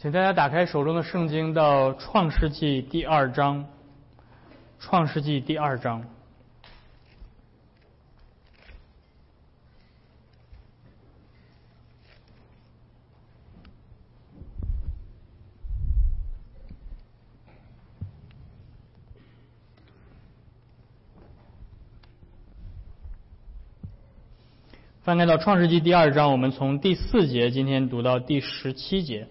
请大家打开手中的圣经到创世纪第2章。创世纪第2章。翻开到创世纪第2章，我们从第4节今天读到第17节。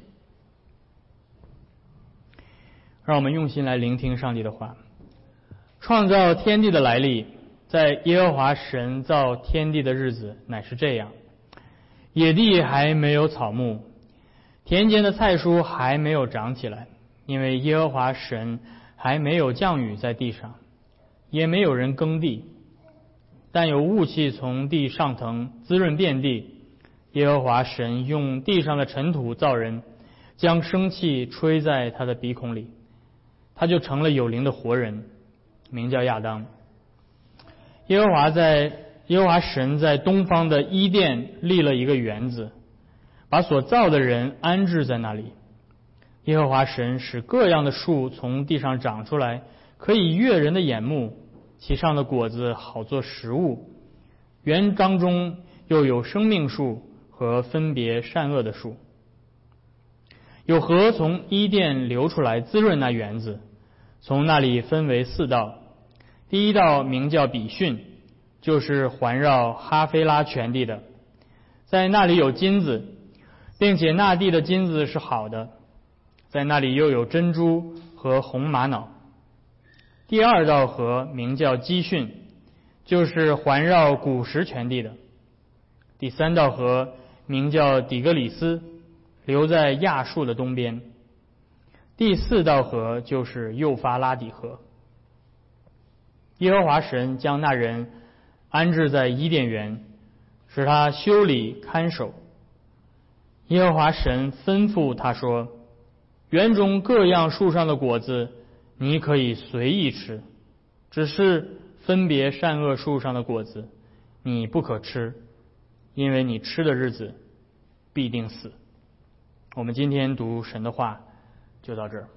让我们用心来聆听上帝的话。创造天地的来历，在耶和华神造天地的日子乃是这样：野地还没有草木，田间的菜蔬还没有长起来，因为耶和华神还没有降雨在地上，也没有人耕地，但有雾气从地上腾，滋润遍地。耶和华神用地上的尘土造人，将生气吹在他的鼻孔里，他就成了有灵的活人，名叫亚当。耶和华神在东方的伊甸立了一个园子，把所造的人安置在那里。耶和华神使各样的树从地上长出来，可以悦人的眼目，其上的果子好做食物。园当中又有生命树和分别善恶的树。有河从伊甸流出来，滋润那园子，从那里分为4道。第一道名叫比逊，就是环绕哈菲拉全地的，在那里有金子，并且那地的金子是好的，在那里又有珍珠和红玛瑙。第2道河名叫基训，就是环绕古实全地的。第3道河名叫底格里斯，流在亚述的东边。第4道河就是幼发拉底河。耶和华神将那人安置在伊甸园，使他修理看守。耶和华神吩咐他说：园中各样树上的果子你可以随意吃，只是分别善恶树上的果子你不可吃，因为你吃的日子必定死。我们今天读神的话就到这儿。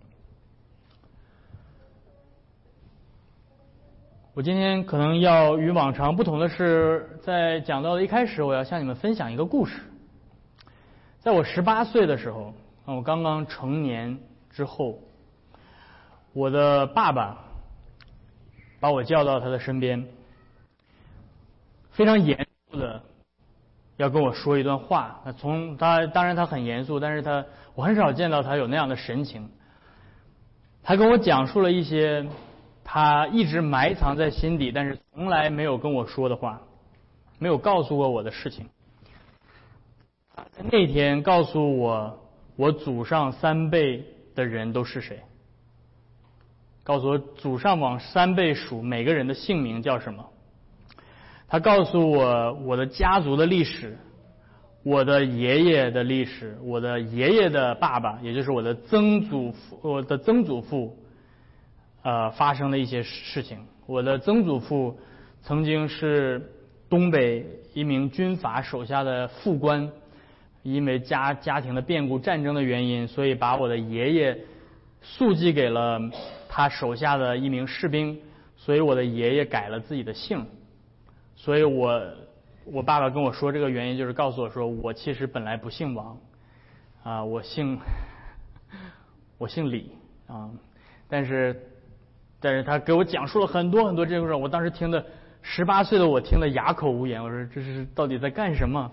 我今天可能要与往常不同的是，在讲到的一开始，我要向你们分享一个故事。在我18岁的时候，我刚刚成年之后，我的爸爸把我叫到他的身边，非常严肃的要跟我说一段话。当然他很严肃，但是我很少见到他有那样的神情。他跟我讲述了一些他一直埋藏在心底，但是从来没有跟我说的话，没有告诉过我的事情。那天告诉我祖上3辈的人都是谁，告诉我祖上往3辈数每个人的姓名叫什么。他告诉我的家族的历史，我的爷爷的历史，我的爷爷的爸爸，也就是我的曾祖父发生的一些事情。我的曾祖父曾经是东北一名军阀手下的副官，因为家庭的变故、战争的原因，所以把我的爷爷速寄给了他手下的一名士兵，所以我的爷爷改了自己的姓。所以我爸爸跟我说这个原因，就是告诉我说，我其实本来不姓王我姓李但是他给我讲述了很多很多这个事，我当时听的18岁的我听得哑口无言，我说这是到底在干什么？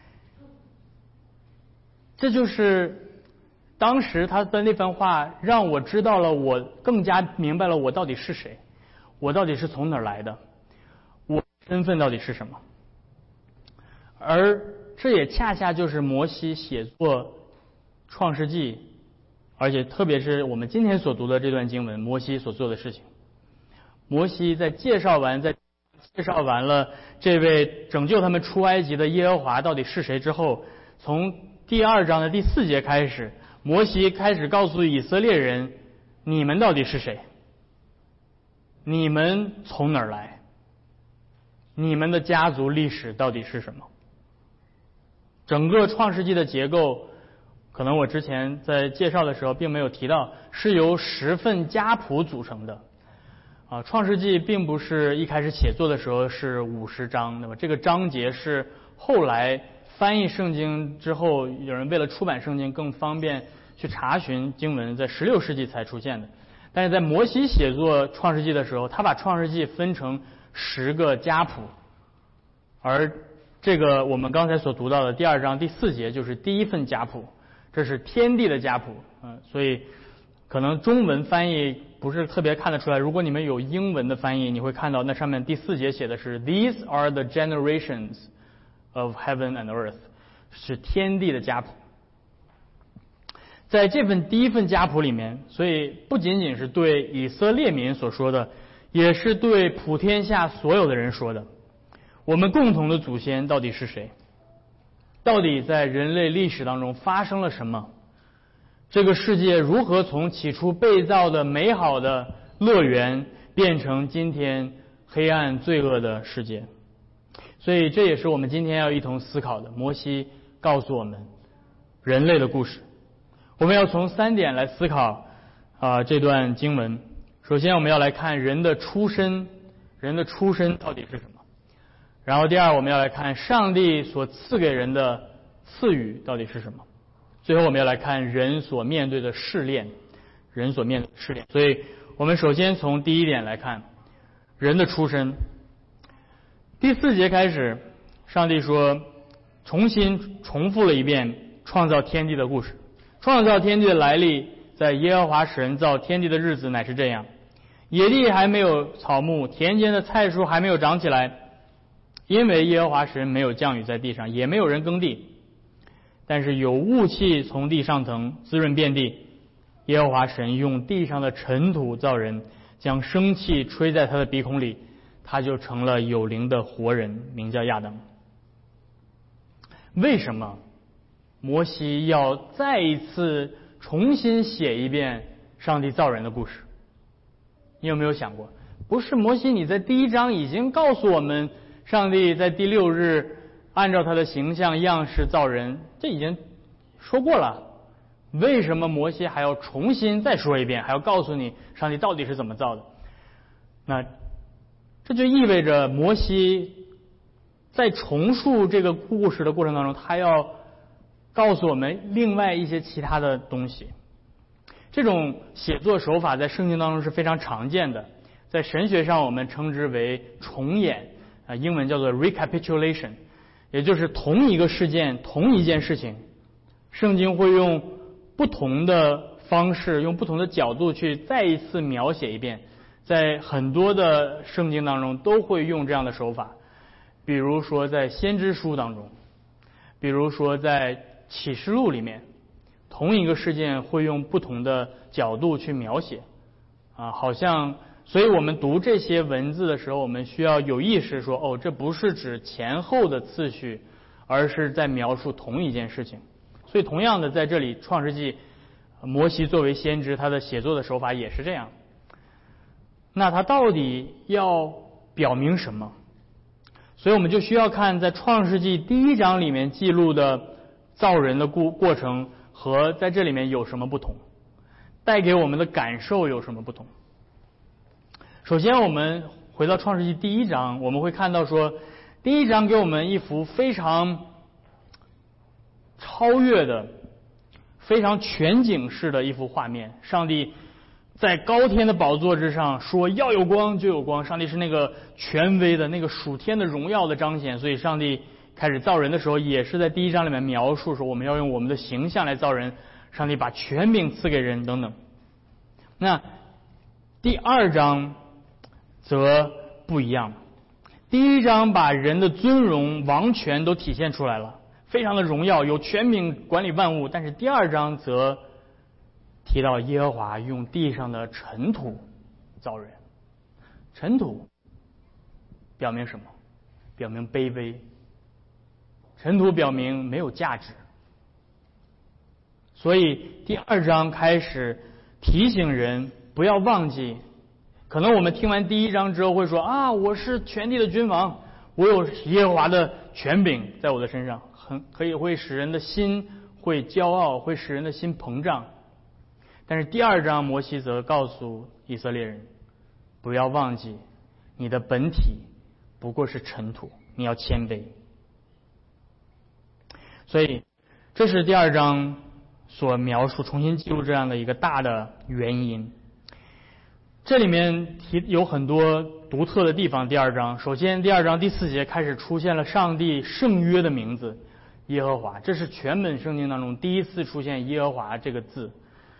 这就是当时他的那番话让我知道了，我更加明白了我到底是谁，我到底是从哪儿来的，我身份到底是什么。而这也恰恰就是摩西写作创世纪，而且特别是我们今天所读的这段经文，摩西所做的事情。摩西在介绍完了这位拯救他们出埃及的耶和华到底是谁之后，从第2章的第4节开始，摩西开始告诉以色列人，你们到底是谁？你们从哪儿来？你们的家族历史到底是什么？整个创世纪的结构可能我之前在介绍的时候并没有提到，是由10份家谱组成的。创世纪并不是一开始写作的时候是50章，那么这个章节是后来翻译圣经之后，有人为了出版圣经更方便去查询经文，在16世纪才出现的。但是在摩西写作创世纪的时候，他把创世纪分成10个家谱，而这个我们刚才所读到的第2章第4节就是第一份家谱，这是天地的家谱。所以可能中文翻译不是特别看得出来，如果你们有英文的翻译，你会看到那上面第4节写的是 These are the generations of heaven and earth， 是天地的家谱。在这份第一份家谱里面，所以不仅仅是对以色列民所说的，也是对普天下所有的人说的。我们共同的祖先到底是谁？到底在人类历史当中发生了什么？这个世界如何从起初被造的美好的乐园变成今天黑暗罪恶的世界？所以这也是我们今天要一同思考的。摩西告诉我们人类的故事。我们要从3点来思考这段经文。首先我们要来看人的出身，人的出身到底是什么？然后第二，我们要来看上帝所赐给人的赐予到底是什么？最后我们要来看人所面对的试炼，人所面对的试炼。所以我们首先从第一点来看人的出身。第4节开始，上帝说重新重复了一遍创造天地的故事。创造天地的来历，在耶和华神造天地的日子乃是这样：野地还没有草木，田间的菜蔬还没有长起来，因为耶和华神没有降雨在地上，也没有人耕地。但是有雾气从地上腾，滋润遍地。耶和华神用地上的尘土造人，将生气吹在他的鼻孔里，他就成了有灵的活人，名叫亚当。为什么摩西要再一次重新写一遍上帝造人的故事？你有没有想过，不是摩西你在第1章已经告诉我们上帝在第6日按照他的形象样式造人，这已经说过了，为什么摩西还要重新再说一遍，还要告诉你上帝到底是怎么造的？那这就意味着摩西在重述这个故事的过程当中，他要告诉我们另外一些其他的东西。这种写作手法在圣经当中是非常常见的，在神学上我们称之为重演，英文叫做 recapitulation， 也就是同一个事件，同一件事情，圣经会用不同的方式，用不同的角度去再一次描写一遍。在很多的圣经当中都会用这样的手法，比如说在先知书当中，比如说在启示录里面，同一个事件会用不同的角度去描写好像，所以我们读这些文字的时候，我们需要有意识说，这不是指前后的次序，而是在描述同一件事情。所以同样的，在这里创世纪，摩西作为先知，他的写作的手法也是这样。那他到底要表明什么？所以我们就需要看在创世纪第1章里面记录的造人的过程和在这里面有什么不同，带给我们的感受有什么不同。首先我们回到创世纪第1章，我们会看到说，第1章给我们一幅非常超越的、非常全景式的一幅画面。上帝在高天的宝座之上说要有光就有光，上帝是那个权威的，那个属天的荣耀的彰显。所以上帝开始造人的时候，也是在第1章里面描述说我们要用我们的形象来造人，上帝把权柄赐给人等等。那第2章则不一样，第1章把人的尊荣王权都体现出来了，非常的荣耀，有权柄管理万物。但是第2章则提到耶和华用地上的尘土造人。尘土表明什么？表明卑微。尘土表明没有价值。所以第2章开始提醒人不要忘记，可能我们听完第1章之后会说我是全地的君王，我有耶和华的权柄在我的身上，可以会使人的心会骄傲，会使人的心膨胀。但是第2章摩西则告诉以色列人，不要忘记你的本体不过是尘土，你要谦卑。所以这是第2章所描述重新记录这样的一个大的原因。这里面有很多独特的地方。第2章，首先第2章第4节开始出现了上帝圣约的名字耶和华，这是全本圣经当中第一次出现耶和华这个字。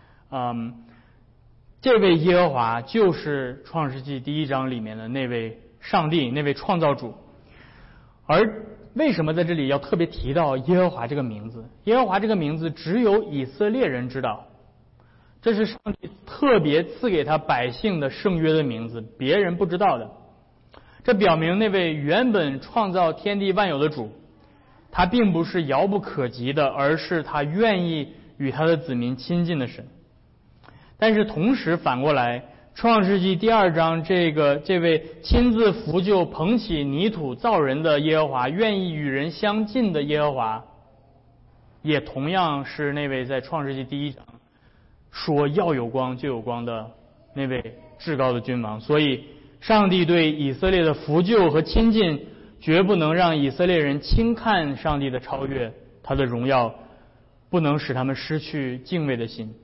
这位耶和华就是创世纪第1章里面的那位上帝，那位创造主。而为什么在这里要特别提到耶和华这个名字？耶和华这个名字只有以色列人知道，这是上帝特别赐给他百姓的圣约的名字，别人不知道的。这表明那位原本创造天地万有的主，他并不是遥不可及的，而是他愿意与他的子民亲近的神。但是同时反过来，创世纪第2章这位亲自扶就捧起泥土造人的耶和华，愿意与人相近的耶和华，也同样是那位在创世纪第1章说要有光就有光的那位至高的君王。所以上帝对以色列的扶救和亲近，绝不能让以色列人轻看上帝的超越，他的荣耀不能使他们失去敬畏的心。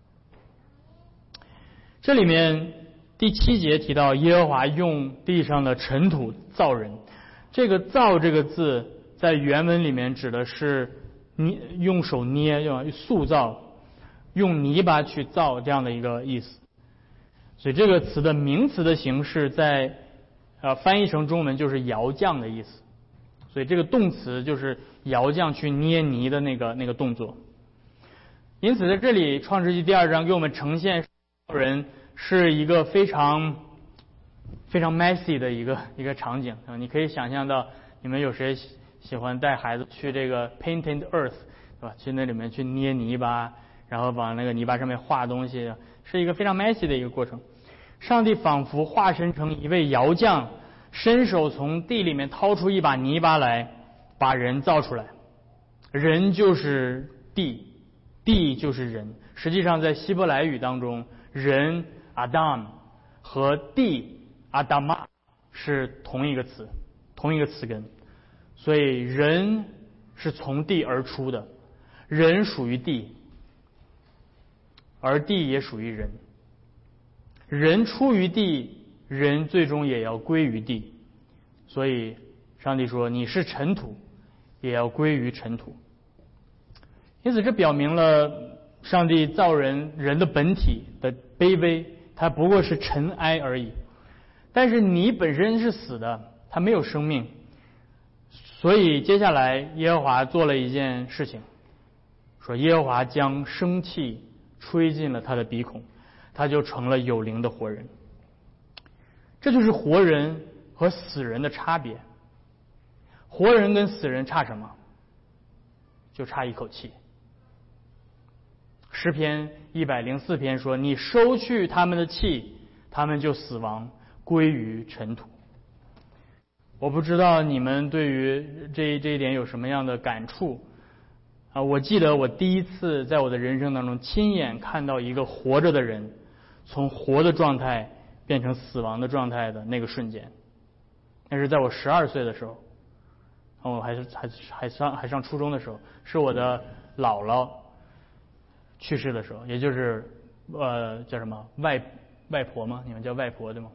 这里面第7节提到耶和华用地上的尘土造人，这个造这个字在原文里面指的是用手捏，用塑造，用泥巴去造这样的一个意思。所以这个词的名词的形式在翻译成中文就是窑匠的意思，所以这个动词就是窑匠去捏泥的那个动作。因此在这里创世纪第2章给我们呈现人是一个非常 messy 的一个场景。你可以想象到，你们有谁喜欢带孩子去这个 painted earth， 对吧？去那里面去捏泥巴，然后往那个泥巴上面画东西，是一个非常 messy 的一个过程。上帝仿佛化身成一位窑匠，伸手从地里面掏出一把泥巴来，把人造出来。人就是地，地就是人。实际上在希伯来语当中，人 Adam 和地 Adama 是同一个词，同一个词根。所以人是从地而出的，人属于地，而地也属于人。人出于地，人最终也要归于地。所以上帝说，你是尘土，也要归于尘土。因此这表明了上帝造人的本体的卑微，它不过是尘埃而已。但是你本身是死的，它没有生命。所以接下来耶和华做了一件事情，说耶和华将生气吹进了他的鼻孔，他就成了有灵的活人。这就是活人和死人的差别。活人跟死人差什么？就差一口气。诗篇104篇说，你收去他们的气，他们就死亡，归于尘土。我不知道你们对于这一点有什么样的感触啊？我记得我第一次在我的人生当中亲眼看到一个活着的人从活的状态变成死亡的状态的那个瞬间，那是在我12岁的时候，我还上初中的时候，是我的姥姥去世的时候，也就是叫什么外婆吗？你们叫外婆对吗？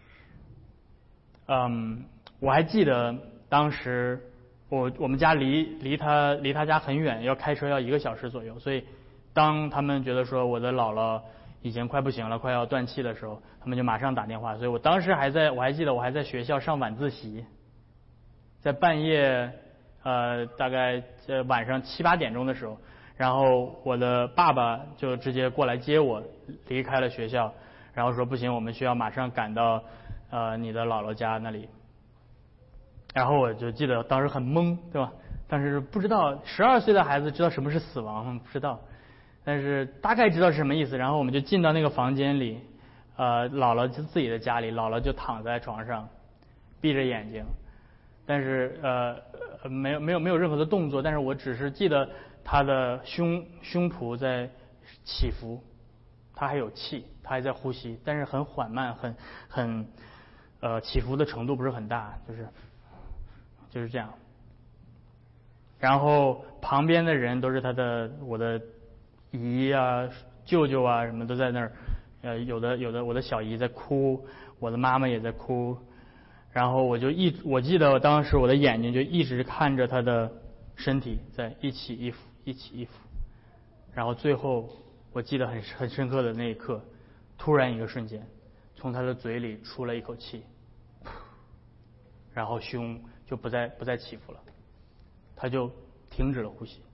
我还记得当时我们家离他家很远，要开车要1个小时左右，所以当他们觉得说我的姥姥已经快不行了，快要断气的时候，他们就马上打电话。所以我当时我还记得我还在学校上晚自习，在半夜大概晚上7、8点钟的时候，然后我的爸爸就直接过来接我，离开了学校，然后说不行，我们需要马上赶到你的姥姥家那里。然后我就记得当时很懵，对吧？当时不知道12岁的孩子知道什么是死亡吗？不知道，但是大概知道是什么意思。然后我们就进到那个房间里，姥姥自己的家里，姥姥就躺在床上，闭着眼睛，但是没有任何的动作。但是我只是记得他的胸脯在起伏，他还有气，他还在呼吸，但是很缓慢，很起伏的程度不是很大，就是这样。然后旁边的人都是我的姨啊、舅舅啊什么都在那儿，有的我的小姨在哭，我的妈妈也在哭，然后我记得当时我的眼睛就一直看着他的身体在一起一伏，然后最后我记得很深刻的那一刻，突然一个瞬间，从他的嘴里出了一口气，然后胸就不再起伏了，他就停止了呼吸。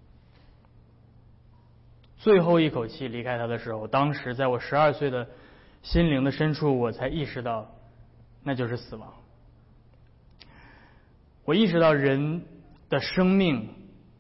最后一口气离开他的时候，当时在我12岁的心灵的深处，我才意识到那就是死亡。我意识到人的生命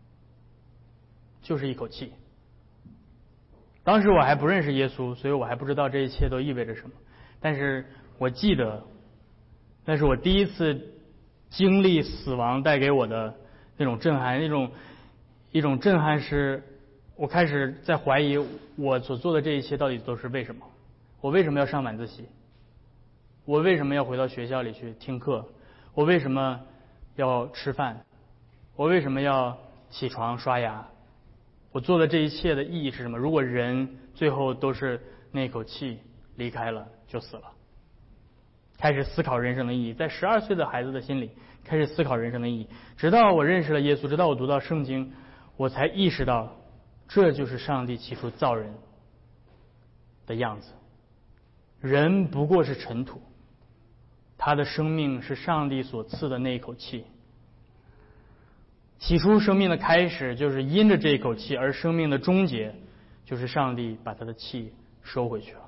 就是一口气。当时我还不认识耶稣，所以我还不知道这一切都意味着什么。但是我记得，那是我第一次经历死亡带给我的那种震撼，一种震撼是，我开始在怀疑我所做的这一切到底都是为什么？我为什么要上晚自习？我为什么要回到学校里去听课？我为什么要吃饭？我为什么要起床刷牙？我做的这一切的意义是什么？如果人最后都是那口气离开了就死了，开始思考人生的意义，在12岁的孩子的心里开始思考人生的意义。直到我认识了耶稣，直到我读到圣经，我才意识到这就是上帝起初造人的样子。人不过是尘土，他的生命是上帝所赐的那一口气。起初生命的开始就是因着这一口气，而生命的终结就是上帝把他的气收回去了。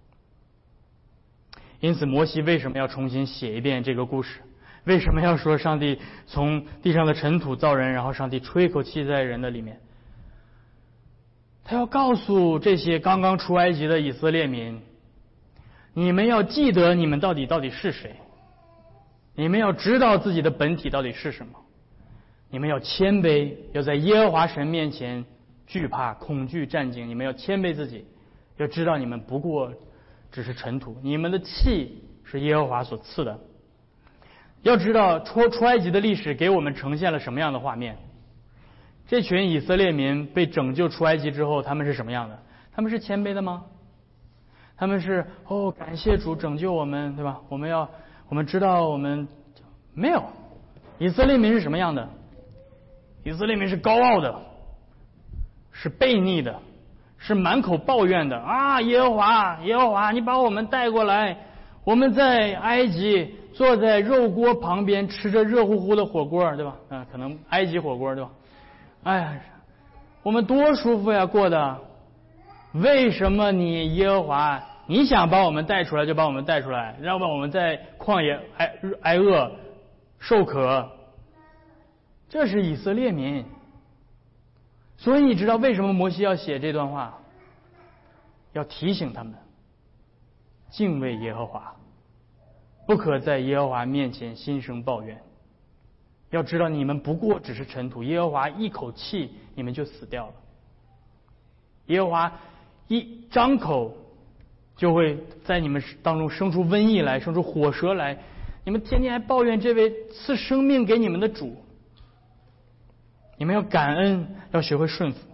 因此摩西为什么要重新写一遍这个故事？为什么要说上帝从地上的尘土造人，然后上帝吹一口气在人的里面？他要告诉这些刚刚出埃及的以色列民，你们要记得你们到底是谁，你们要知道自己的本体到底是什么，你们要谦卑，要在耶和华神面前惧怕、恐惧、战兢，你们要谦卑自己，要知道你们不过只是尘土，你们的气是耶和华所赐的。要知道出埃及的历史给我们呈现了什么样的画面？这群以色列民被拯救出埃及之后，他们是什么样的？他们是谦卑的吗？他们是感谢主拯救我们，对吧？我们知道我们没有。以色列民是什么样的？以色列民是高傲的，是悖逆的，是满口抱怨的啊！耶和华，你把我们带过来，我们在埃及坐在肉锅旁边吃着热乎乎的火锅，对吧？可能埃及火锅，对吧？哎呀，我们多舒服呀，过的。为什么你耶和华，你想把我们带出来就把我们带出来，让我们在旷野挨饿受渴？这是以色列民。所以你知道为什么摩西要写这段话？要提醒他们敬畏耶和华，不可在耶和华面前心生抱怨。要知道你们不过只是尘土，耶和华一口气你们就死掉了。耶和华一张口就会在你们当中生出瘟疫来，生出火蛇来，你们天天还抱怨这位赐生命给你们的主。你们要感恩，要学会顺服。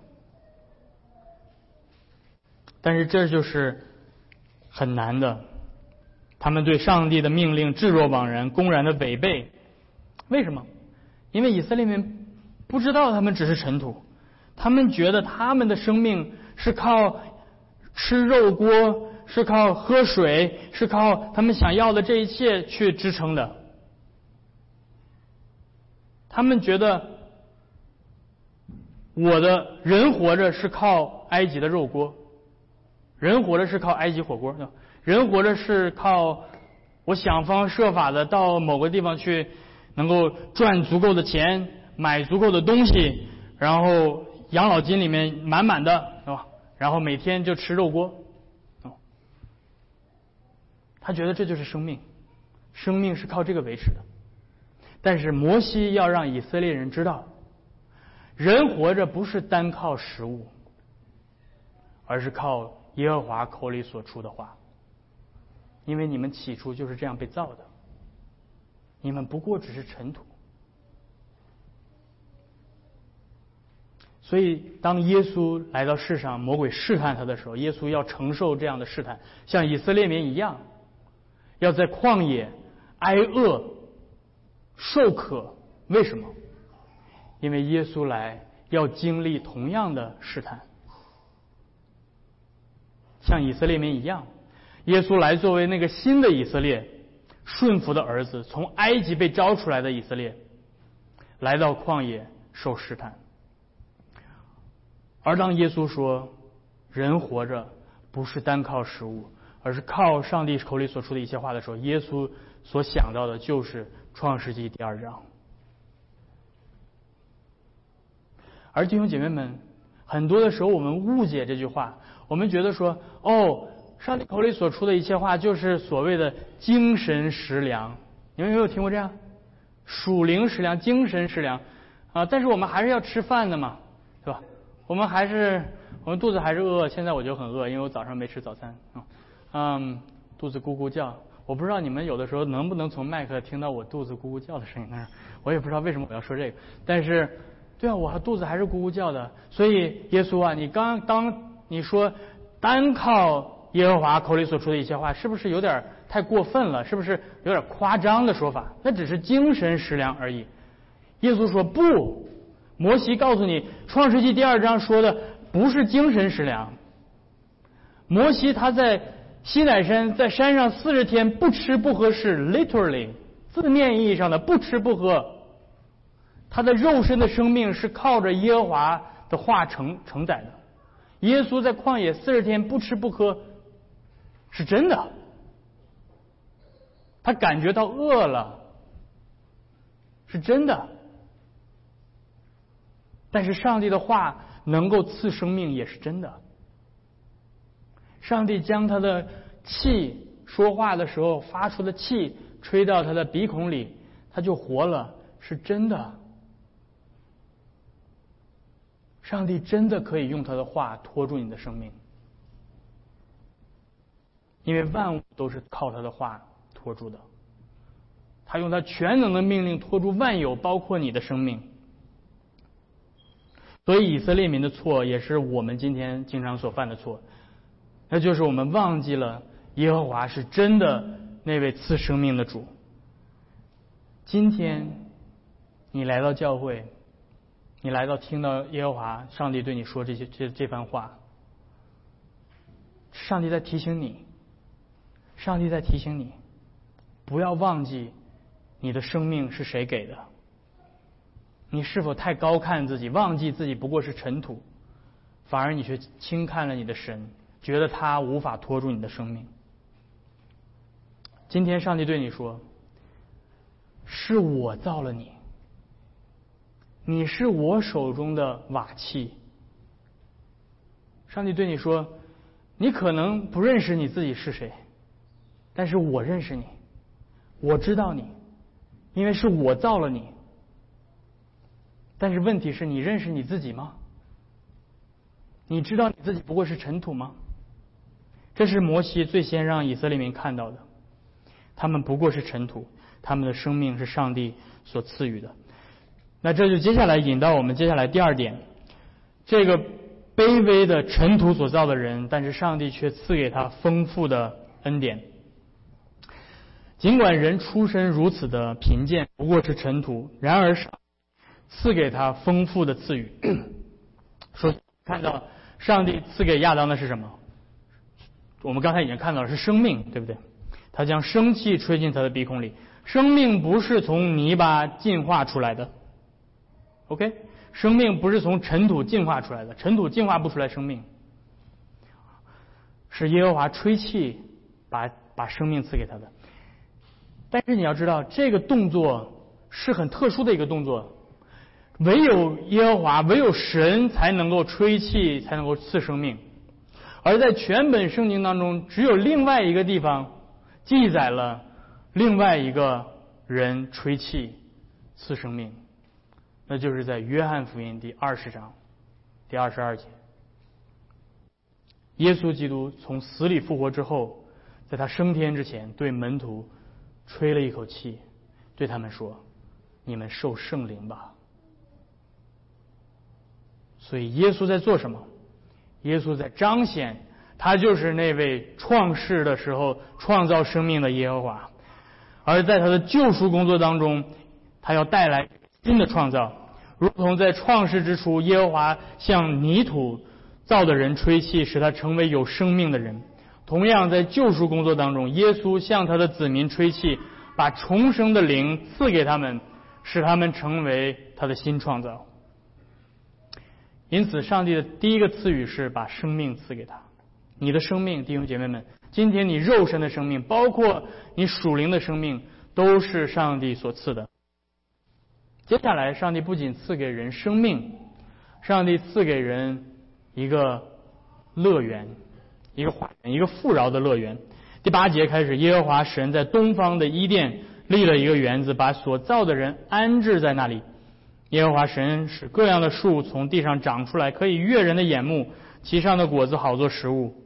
但是这就是很难的，他们对上帝的命令置若罔然，公然的违背。为什么？因为以色列民不知道他们只是尘土，他们觉得他们的生命是靠吃肉锅，是靠喝水，是靠他们想要的这一切去支撑的。他们觉得我的人活着是靠埃及的肉锅，人活着是靠埃及火锅，人活着是靠我想方设法的到某个地方去，能够赚足够的钱，买足够的东西，然后养老金里面满满的，是吧？然后每天就吃肉锅。他觉得这就是生命，生命是靠这个维持的。但是摩西要让以色列人知道， 人活着不是单靠食物，而是靠耶和华口里所出的话。因为你们起初就是这样被造的，你们不过只是尘土。所以当耶稣来到世上，魔鬼试探他的时候，耶稣要承受这样的试探，像以色列民一样，要在旷野挨饿受渴。为什么？因为耶稣来要经历同样的试探，像以色列民一样。耶稣来作为那个新的以色列，顺服的儿子，从埃及被招出来的以色列，来到旷野受试探。而当耶稣说人活着不是单靠食物，而是靠上帝口里所出的一切话的时候，耶稣所想到的就是创世纪第2章。而弟兄姐妹们，很多的时候我们误解这句话，我们觉得说，上帝口里所出的一切话就是所谓的精神食粮。你们有没有听过这样？属灵食粮、精神食粮啊？但是我们还是要吃饭的嘛，对吧？我们肚子还是饿。现在我就很饿，因为我早上没吃早餐肚子咕咕叫。我不知道你们有的时候能不能从麦克听到我肚子咕咕叫的声音，但是我也不知道为什么我要说这个。但是，对啊，我肚子还是咕咕叫的。所以耶稣啊，当你说单靠耶和华口里所出的一切话，是不是有点太过分了？是不是有点夸张的说法？那只是精神食粮而已。耶稣说不，摩西告诉你，创世纪第2章说的不是精神食粮。摩西他在西乃山，在山上40天不吃不喝，是 literally 字面意义上的不吃不喝。他的肉身的生命是靠着耶和华的话承载的。耶稣在旷野40天不吃不喝，是真的。他感觉到饿了，是真的。但是上帝的话能够赐生命，也是真的。上帝将他的气，说话的时候发出的气吹到他的鼻孔里，他就活了，是真的。上帝真的可以用他的话拖住你的生命，因为万物都是靠他的话拖住的。他用他全能的命令拖住万有，包括你的生命。所以以色列民的错也是我们今天经常所犯的错，那就是我们忘记了耶和华是真的那位赐生命的主。今天你来到教会，你来到听到耶和华上帝对你说这番话，上帝在提醒你，不要忘记你的生命是谁给的。你是否太高看自己，忘记自己不过是尘土，反而你却轻看了你的神，觉得他无法拖住你的生命。今天上帝对你说，是我造了你，你是我手中的瓦器。上帝对你说，你可能不认识你自己是谁，但是我认识你，我知道你，因为是我造了你。但是问题是，你认识你自己吗？你知道你自己不过是尘土吗？这是摩西最先让以色列民看到的，他们不过是尘土，他们的生命是上帝所赐予的。那这就接下来引到我们接下来第2点，这个卑微的尘土所造的人，但是上帝却赐给他丰富的恩典。尽管人出身如此的贫贱，不过是尘土，然而赐给他丰富的赐予。说看到上帝赐给亚当的是什么？我们刚才已经看到了是生命，对不对？他将生气吹进他的鼻孔里。生命不是从泥巴进化出来的 ，OK？ 生命不是从尘土进化出来的，尘土进化不出来生命，是耶和华吹气把生命赐给他的。但是你要知道，这个动作是很特殊的一个动作。唯有耶和华，唯有神才能够吹气，才能够赐生命。而在全本圣经当中，只有另外一个地方记载了另外一个人吹气赐生命， 那就是在约翰福音第20章第22节。耶稣基督从死里复活之后，在他升天之前，对门徒吹了一口气，对他们说：你们受圣灵吧。所以耶稣在做什么？耶稣在彰显他就是那位创世的时候创造生命的耶和华，而在他的救赎工作当中，他要带来新的创造，如同在创世之初，耶和华向泥土造的人吹气，使他成为有生命的人。同样在救赎工作当中，耶稣向他的子民吹气，把重生的灵赐给他们，使他们成为他的新创造。因此上帝的第一个赐予是把生命赐给他。你的生命，弟兄姐妹们，今天你肉身的生命，包括你属灵的生命，都是上帝所赐的。接下来上帝不仅赐给人生命，上帝赐给人一个乐园，一个花园，一个富饶的乐园。第8节开始，耶和华神在东方的伊甸立了一个园子，把所造的人安置在那里。耶和华神使各样的树从地上长出来，可以悦人的眼目，其上的果子好做食物。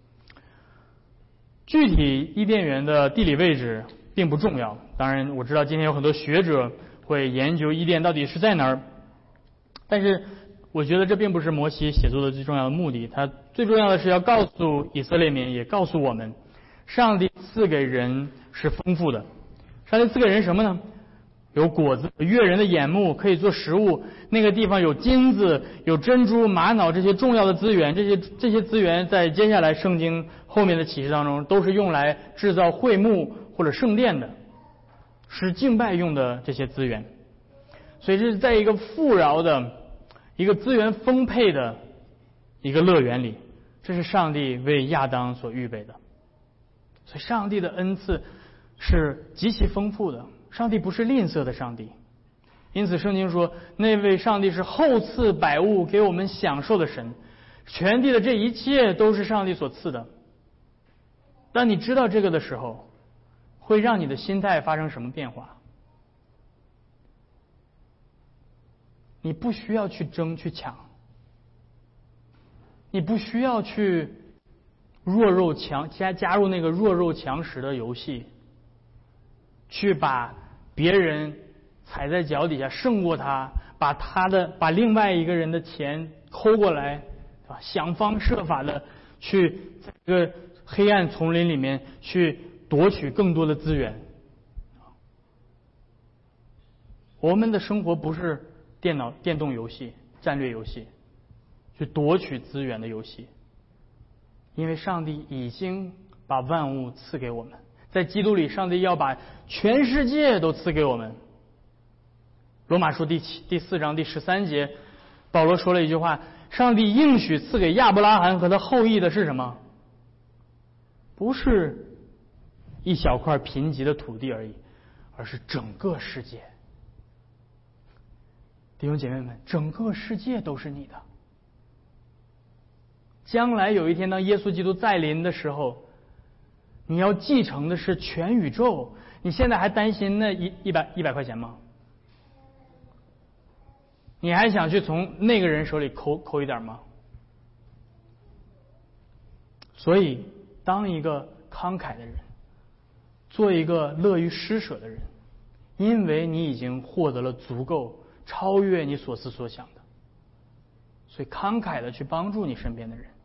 具体伊甸园的地理位置并不重要，当然我知道今天有很多学者会研究伊甸到底是在哪儿，但是我觉得这并不是摩西写作的最重要的目的。他最重要的是要告诉以色列民，也告诉我们，上帝赐给人是丰富的。上帝赐给人什么呢？有果子，悦人的眼目，可以做食物。那个地方有金子，有珍珠、玛瑙这些重要的资源。这些资源在接下来圣经后面的启示当中，都是用来制造会幕或者圣殿的，是敬拜用的这些资源。所以这是在一个富饶的、一个资源丰沛的一个乐园里，这是上帝为亚当所预备的。所以上帝的恩赐是极其丰富的。上帝不是吝啬的上帝，因此圣经说，那位上帝是厚赐百物给我们享受的神，全地的这一切都是上帝所赐的。当你知道这个的时候，会让你的心态发生什么变化？你不需要去争去抢，你不需要去加入那个弱肉强食的游戏，去把别人踩在脚底下胜过他，把另外一个人的钱抠过来，想方设法的去在这个黑暗丛林里面去夺取更多的资源。我们的生活不是电动游戏、战略游戏，去夺取资源的游戏，因为上帝已经把万物赐给我们。在基督里，上帝要把全世界都赐给我们。罗马书第4章第13节，保罗说了一句话：上帝应许赐给亚伯拉罕和他后裔的是什么？不是一小块贫瘠的土地而已，而是整个世界。弟兄姐妹们，整个世界都是你的。将来有一天，当耶稣基督再临的时候，你要继承的是全宇宙。你现在还担心那100块钱吗？你还想去从那个人手里抠一点吗？所以当一个慷慨的人，做一个乐于施舍的人，因为你已经获得了足够超越你所思所想的，所以慷慨的去帮助你身边的人。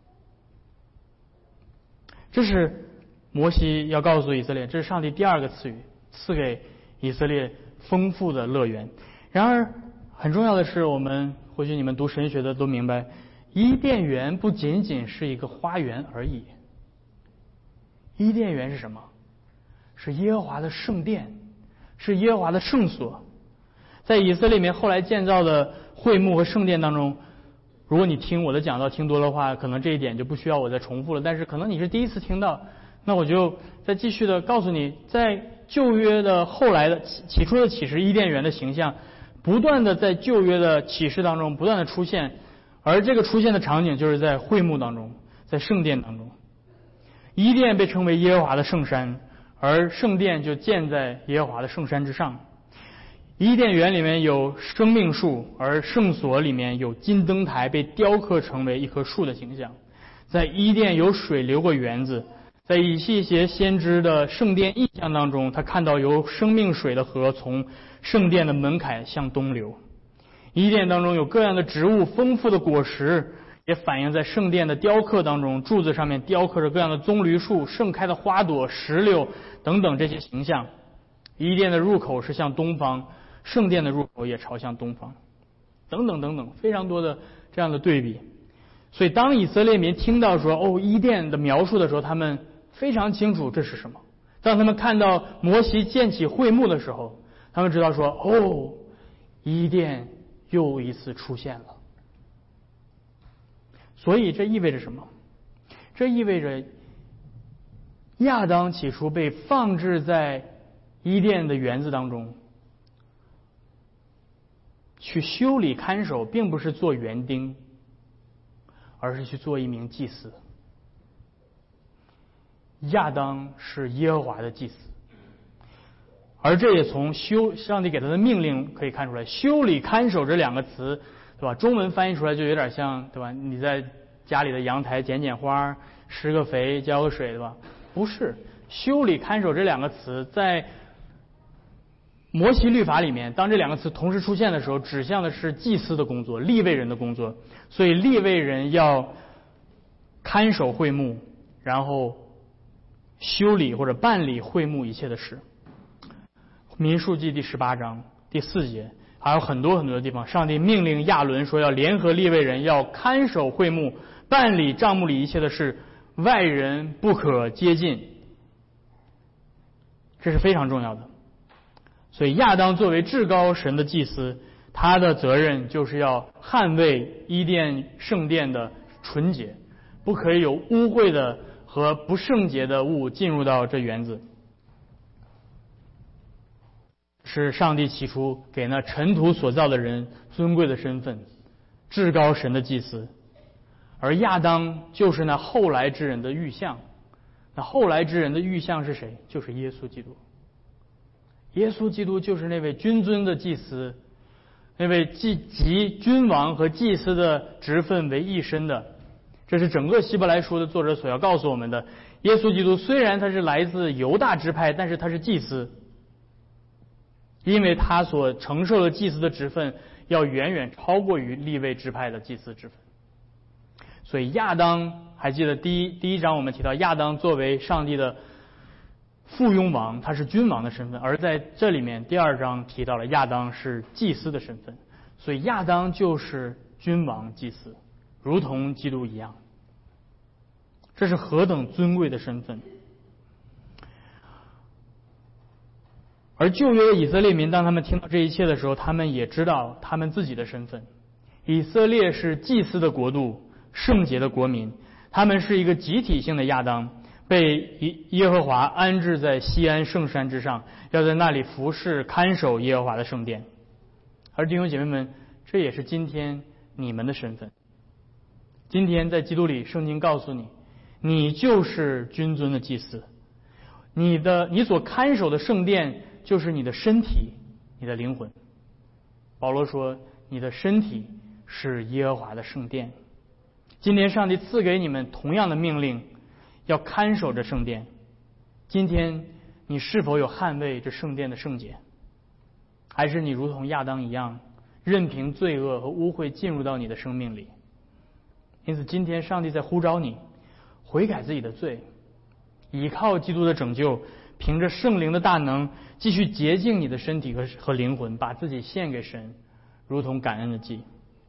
这是摩西要告诉以色列，这是上帝第二个赐予，赐给以色列丰富的乐园。然而很重要的是，或许你们读神学的都明白，伊甸园不仅仅是一个花园而已。伊甸园是什么？是耶和华的圣殿，是耶和华的圣所。在以色列里面后来建造的会幕和圣殿当中，如果你听我的讲道听多的话，可能这一点就不需要我再重复了。但是可能你是第一次听到，那我就再继续的告诉你，在旧约的后来的起初的启示，伊甸园的形象不断的在旧约的启示当中不断的出现，而这个出现的场景就是在会幕当中，在圣殿当中。伊甸被称为耶和华的圣山，而圣殿就建在耶和华的圣山之上。 伊甸园里面有生命树，而圣所里面有金灯台被雕刻成为一棵树的形象。在伊甸有水流过园子，在以西结先知的圣殿意象当中，他看到有生命水的河从圣殿的门槛向东流。伊甸当中有各样的植物，丰富的果实也反映在圣殿的雕刻当中，柱子上面雕刻着各样的棕榈树、盛开的花朵、石榴等等这些形象。伊甸的入口是向东方，圣殿的入口也朝向东方，等等等等，非常多的这样的对比。所以当以色列民听到说伊甸的描述的时候，他们非常清楚这是什么。当他们看到摩西建起会幕的时候，他们知道说伊甸又一次出现了。所以这意味着什么？这意味着亚当起初被放置在伊甸的园子当中，去修理看守，并不是做园丁，而是去做一名祭司。亚当是耶和华的祭司，而这也从上帝给他的命令可以看出来。修理看守这两个词，对吧？中文翻译出来就有点像，对吧？你在家里的阳台剪花，施个肥，浇个水，对吧？不是，修理看守这两个词在摩西律法里面，当这两个词同时出现的时候，指向的是祭司的工作，利未人的工作。所以利未人要看守会幕，然后修理或者办理会幕一切的事。民数记第18章第4节，还有很多很多的地方，上帝命令亚伦说要联合利未人，要看守会幕，办理帐幕里一切的事，外人不可接近。这是非常重要的。所以亚当作为至高神的祭司，他的责任就是要捍卫伊甸圣殿的纯洁，不可以有污秽的和不圣洁的物进入到这园子。是上帝起初给那尘土所造的人尊贵的身份，至高神的祭司。而亚当就是那后来之人的预象。那后来之人的预象是谁？就是耶稣基督。耶稣基督就是那位君尊的祭司，那位集君王和祭司的职分为一身的。这是整个希伯来书的作者所要告诉我们的。耶稣基督虽然他是来自犹大支派，但是他是祭司，因为他所承受的祭司的职分要远远超过于利未支派的祭司职分。所以亚当，还记得第一章我们提到亚当作为上帝的附庸王，他是君王的身份，而在这里面第2章提到了亚当是祭司的身份。所以亚当就是君王祭司，如同基督一样。这是何等尊贵的身份。而旧约的以色列民，当他们听到这一切的时候，他们也知道他们自己的身份。以色列是祭司的国度，圣洁的国民，他们是一个集体性的亚当，被耶和华安置在锡安圣山之上，要在那里服侍看守耶和华的圣殿。而弟兄姐妹们，这也是今天你们的身份。今天在基督里，圣经告诉你，你就是君尊的祭司，你所看守的圣殿就是你的身体，你的灵魂。保罗说，你的身体是耶和华的圣殿。今天上帝赐给你们同样的命令，要看守着圣殿。今天你是否有捍卫这圣殿的圣洁？还是你如同亚当一样，任凭罪恶和污秽进入到你的生命里？因此今天上帝在呼召你悔改自己的罪，依靠基督的拯救，凭着圣灵的大能继续洁净你的身体和灵魂，把自己献给神，如同感恩的祭。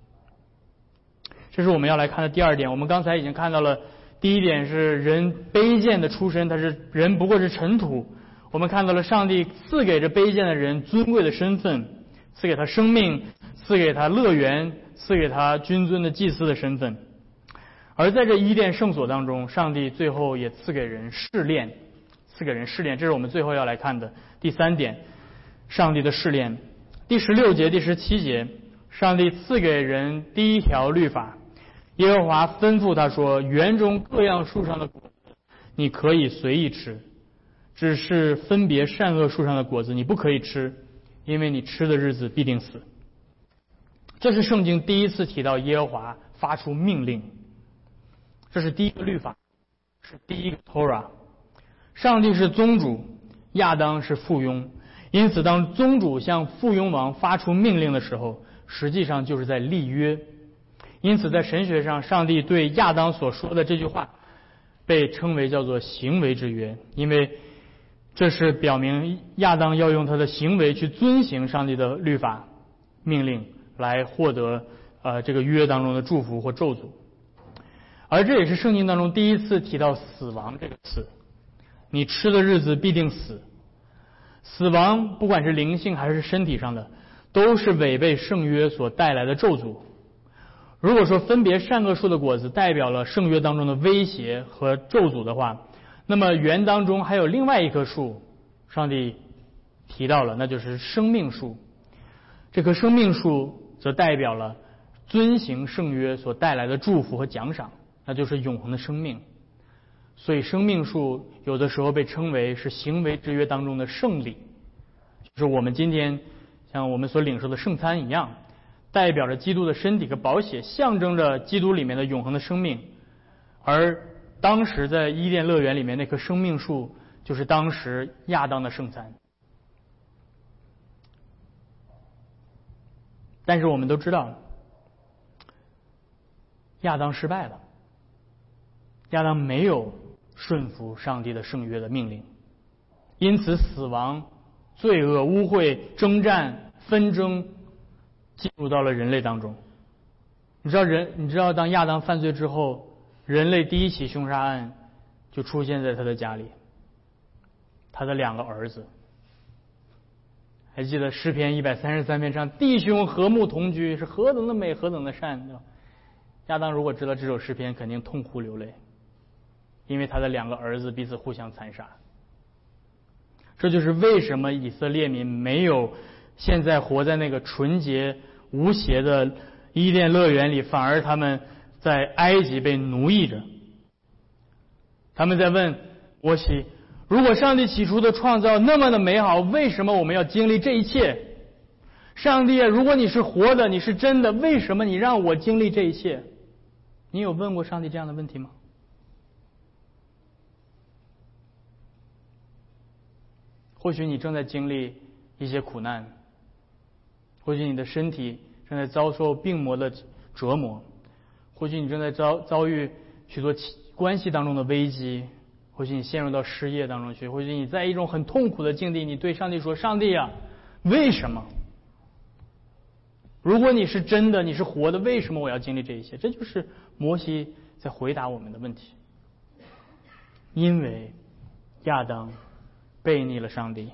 这是我们要来看的第2点。我们刚才已经看到了第1点是人卑贱的出身，他是人不过是尘土。我们看到了上帝赐给这卑贱的人尊贵的身份，赐给他生命，赐给他乐园，赐给他君尊的祭司的身份。而在这伊甸圣所当中，上帝最后也赐给人试炼，这是我们最后要来看的第3点，上帝的试炼。第16节、第17节，上帝赐给人第1条律法。耶和华吩咐他说，园中各样树上的果子你可以随意吃，只是分别善恶树上的果子你不可以吃， 因为你吃的日子必定死。这是圣经第一次提到耶和华发出命令，这是第一个律法，是第一个 Torah。 上帝是宗主，亚当是附庸，因此当宗主向附庸王发出命令的时候，实际上就是在立约。因此在神学上，上帝对亚当所说的这句话被称为叫做行为之约，因为这是表明亚当要用他的行为去遵行上帝的律法命令，来获得这个约当中的祝福或咒诅。而这也是圣经当中第一次提到死亡这个词，你吃的日子必定死。死亡不管是灵性还是身体上的，都是违背圣约所带来的咒诅。如果说分别善恶树的果子代表了圣约当中的威胁和咒诅的话，那么园当中还有另外一棵树，上帝提到了，那就是生命树。这棵生命树则代表了遵行圣约所带来的祝福和奖赏，那就是永恒的生命。所以生命树有的时候被称为是行为之约当中的圣礼，就是我们今天像我们所领受的圣餐一样，代表着基督的身体和宝血，象征着基督里面的永恒的生命。而当时在伊甸乐园里面那棵生命树，就是当时亚当的圣餐。但是我们都知道，亚当失败了，亚当没有顺服上帝的圣约的命令，因此死亡、罪恶、污秽、征战、纷争进入到了人类当中。你知道当亚当犯罪之后，人类第一起凶杀案就出现在他的家里，他的2个儿子。还记得诗篇133篇上，弟兄和睦同居是何等的美，何等的善，对吧？亚当如果知道这首诗篇，肯定痛哭流泪，因为他的2个儿子彼此互相残杀。这就是为什么以色列民没有现在活在那个纯洁无邪的伊甸乐园里，反而他们在埃及被奴役着。他们在问摩西，如果上帝起初的创造那么的美好，为什么我们要经历这一切？上帝啊，如果你是活的，你是真的，为什么你让我经历这一切？你有问过上帝这样的问题吗？或许你正在经历一些苦难，或许你的身体正在遭受病魔的折磨，或许你正在遭遇许多关系当中的危机，或许你陷入到失业当中去，或许你在一种很痛苦的境地，你对上帝说，上帝啊，为什么？如果你是真的，你是活的，为什么我要经历这一切？这就是摩西在回答我们的问题。因为亚当背逆了上帝，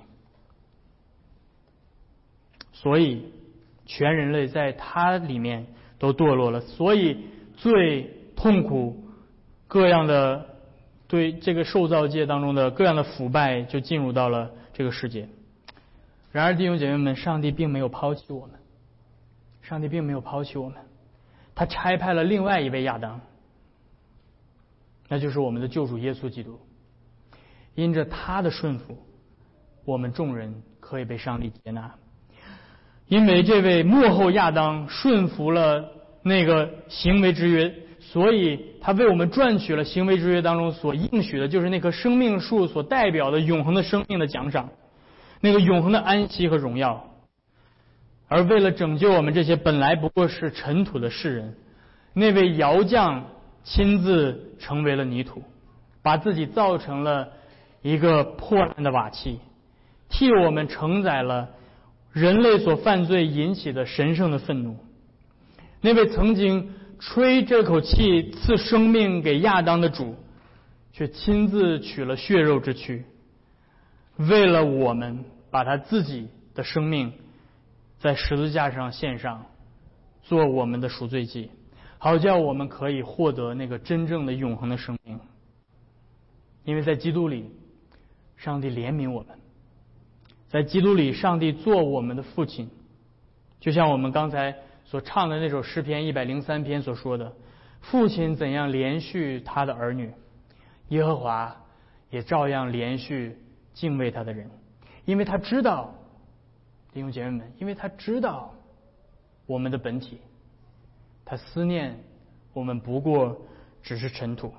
所以全人类在他里面都堕落了，所以最痛苦各样的对这个受造界当中的各样的腐败就进入到了这个世界。然而弟兄姐妹们，上帝并没有抛弃我们，上帝并没有抛弃我们，他差派了另外一位亚当，那就是我们的救主耶稣基督。因着他的顺服，我们众人可以被上帝接纳。因为这位末后亚当顺服了那个行为之约，所以他为我们赚取了行为之约当中所应许的，就是那棵生命树所代表的永恒的生命的奖赏，那个永恒的安息和荣耀。而为了拯救我们这些本来不过是尘土的世人，那位窑匠亲自成为了泥土，把自己造成了一个破烂的瓦器，替我们承载了人类所犯罪引起的神圣的愤怒。那位曾经吹这口气赐生命给亚当的主，却亲自取了血肉之躯，为了我们把他自己的生命在十字架上献上，做我们的赎罪祭，好叫我们可以获得那个真正的永恒的生命。因为在基督里，上帝怜悯我们，在基督里，上帝做我们的父亲，就像我们刚才所唱的那首诗篇103篇所说的，父亲怎样连续他的儿女，耶和华也照样连续敬畏他的人，因为他知道弟兄姐妹们，因为他知道我们的本体，他思念我们不过只是尘土。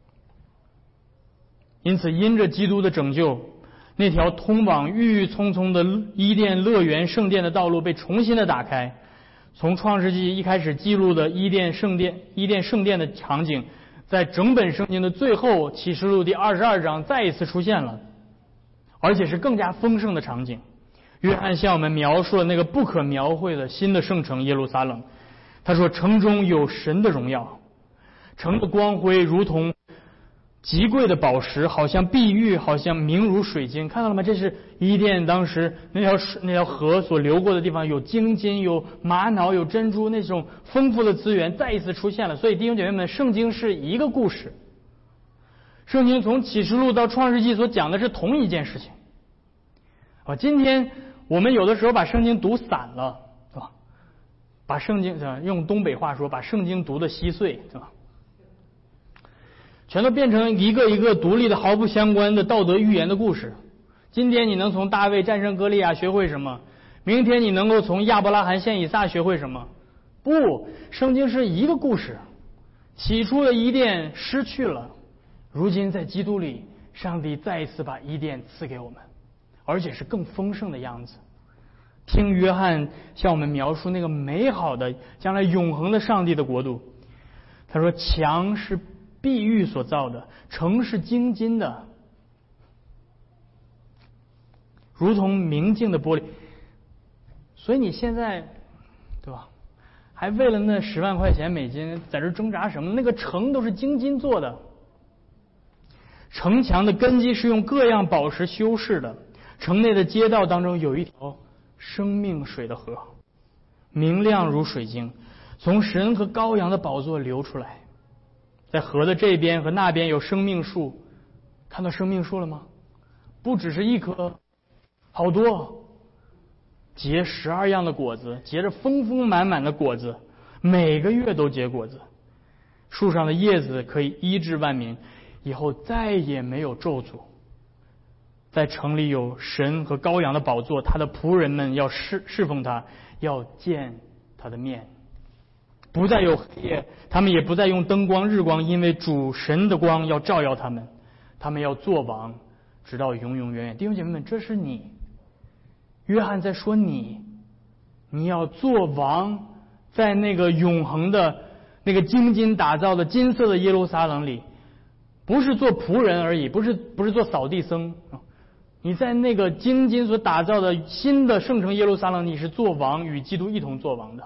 因此因着基督的拯救，那条通往郁郁葱葱的伊甸乐园圣殿的道路被重新的打开。从创世纪一开始记录的伊甸圣殿的场景，在整本圣经的最后启示录第22章再一次出现了，而且是更加丰盛的场景。约翰向我们描述了那个不可描绘的新的圣城耶路撒冷。他说，城中有神的荣耀，城的光辉如同极贵的宝石，好像碧玉，好像明如水晶。看到了吗？这是伊甸当时那条河所流过的地方，有精金，有玛瑙，有珍珠，那种丰富的资源再一次出现了。所以弟兄姐妹们，圣经是一个故事，圣经从启示录到创世纪所讲的是同一件事情。今天我们有的时候把圣经读散了，是吧？把圣经用东北话说，把圣经读得稀碎，是吧？全都变成一个一个独立的毫不相关的道德寓言的故事。今天你能从大卫战胜歌利亚学会什么？明天你能够从亚伯拉罕献以撒学会什么？不，圣经是一个故事。起初的伊甸失去了，如今在基督里，上帝再一次把伊甸赐给我们，而且是更丰盛的样子。听约翰向我们描述那个美好的将来永恒的上帝的国度。他说，墙是碧玉所造的，城是精金的，如同明镜的玻璃。所以你现在，对吧？还为了那10万块钱美金在这挣扎什么？那个城都是精金做的，城墙的根基是用各样宝石修饰的。城内的街道当中有一条生命水的河，明亮如水晶，从神和羔羊的宝座流出来。在河的这边和那边有生命树，看到生命树了吗？不只是一棵，好多，结12样的果子，结着丰丰满满的果子，每个月都结果子。树上的叶子可以医治万民，以后再也没有咒诅。在城里有神和羔羊的宝座，他的仆人们要侍奉他，要见他的面。不再有黑夜，他们也不再用灯光日光，因为主神的光要照耀他们，他们要做王直到永永远远。弟兄姐妹们，这是你，约翰在说你要做王，在那个永恒的那个精金打造的金色的耶路撒冷里，不是做仆人而已，不是做扫地僧，你在那个精金所打造的新的圣城耶路撒冷，你是做王，与基督一同做王的。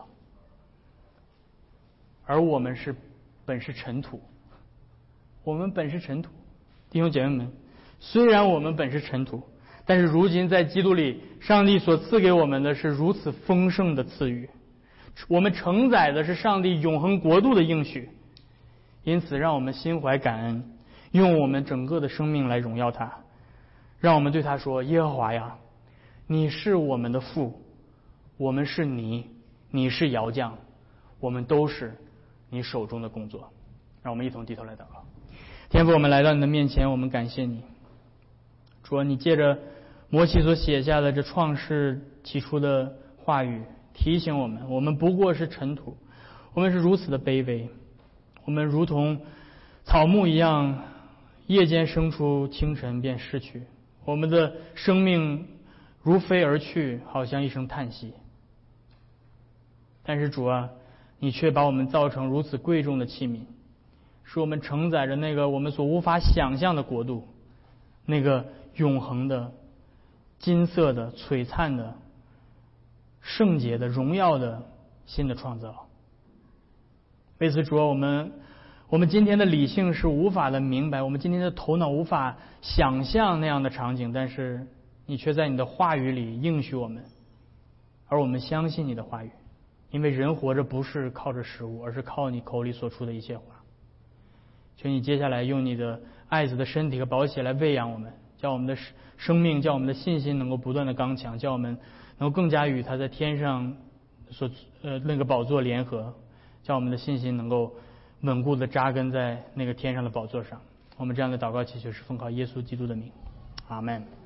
而我们本是尘土，我们本是尘土。弟兄姐妹们，虽然我们本是尘土，但是如今在基督里，上帝所赐给我们的是如此丰盛的赐予，我们承载的是上帝永恒国度的应许。因此让我们心怀感恩，用我们整个的生命来荣耀他。让我们对他说，耶和华呀，你是我们的父，我们是泥，你是窑匠，我们都是你手中的工作。让我们一同低头来祷告。天父，我们来到你的面前，我们感谢你。主啊，你借着摩西所写下的这创世起初的话语，提醒我们，我们不过是尘土，我们是如此的卑微，我们如同草木一样，夜间生出，清晨便逝去，我们的生命如飞而去，好像一声叹息。但是主啊，你却把我们造成如此贵重的器皿，使我们承载着那个我们所无法想象的国度，那个永恒的、金色的、璀璨的、圣洁的、荣耀的新的创造。为此主啊，我们今天的理性是无法的明白，我们今天的头脑无法想象那样的场景，但是你却在你的话语里应许我们，而我们相信你的话语。因为人活着不是靠着食物，而是靠你口里所出的一切话。求你接下来用你的爱子的身体和宝血来喂养我们，叫我们的生命，叫我们的信心能够不断的刚强，叫我们能够更加与他在天上那个宝座联合，叫我们的信心能够稳固的扎根在那个天上的宝座上。我们这样的祷告祈求是奉靠耶稣基督的名，阿们。